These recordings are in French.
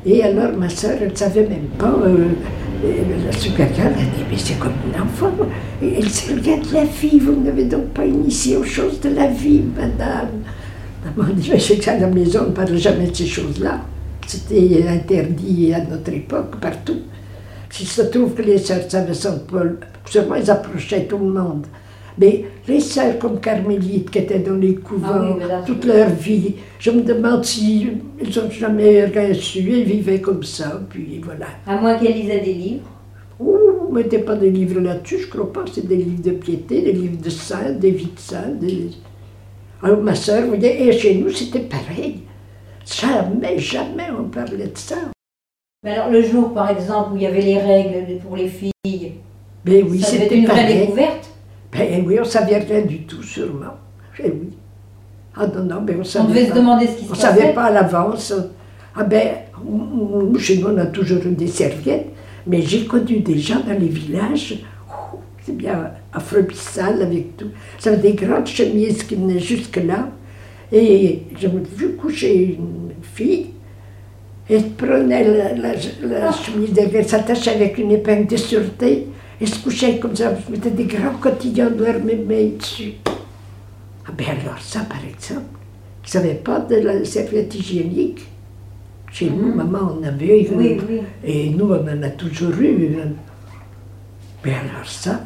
Et alors ma soeur, elle ne savait même pas. La secrétaire a dit, mais c'est comme une enfant. Et elle s'est rien de la vie, vous n'avez donc pas initié aux choses de la vie, madame. Maman dit, mais c'est qu'à la maison, on ne parle jamais de ces choses-là. C'était interdit à notre époque, partout. Il se trouve que les sœurs de Saint-Vincent-de-Paul, sûrement, elles approchaient tout le monde. Mais les sœurs comme Carmélites qui étaient dans les couvents toute leur vie, je me demande si ils n'ont jamais rien su, ils vivaient comme ça, puis voilà. À moins qu'elle lisait des livres. Ouh, mettez pas des livres là-dessus, je crois pas, c'est des livres de piété, des livres de saints, des vies de saints. Alors ma sœur, vous voyez, et chez nous c'était pareil. Jamais on parlait de ça. Mais alors le jour, par exemple, où il y avait les règles pour les filles, mais oui, ça c'était une vraie découverte. Ben oui, on ne savait rien du tout, sûrement. Eh oui. Ah non, mais on savait on devait pas. Se demander ce qui se passait. On ne savait pas à l'avance. Ah ben, chez nous, on a toujours eu des serviettes, mais j'ai connu des gens dans les villages, c'est bien, à Frobissal avec tout. Ça avait des grandes chemises qui venaient jusque-là, et je me suis vu coucher une fille, elle prenait la chemise derrière, s'attachait avec une épingle de sûreté, et se couchait comme ça, je mettais des grands cotillons de leur mémé dessus. Ah ben alors ça, par exemple, ils ne savaient pas de la serviette hygiénique. Chez nous, maman en avait, oui. Et nous, on en a toujours eu. Mais alors ça,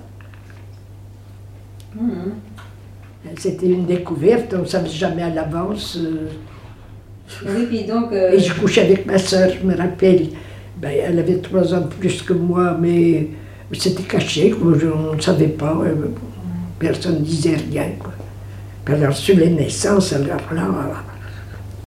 c'était une découverte, on ne savait jamais à l'avance. Oui, puis donc... Et je couchais avec ma soeur, je me rappelle. Ben, elle avait 3 ans de plus que moi, mais c'était caché, quoi. On ne savait pas, personne ne disait rien. Quoi. Puis alors sur les naissances, alors là,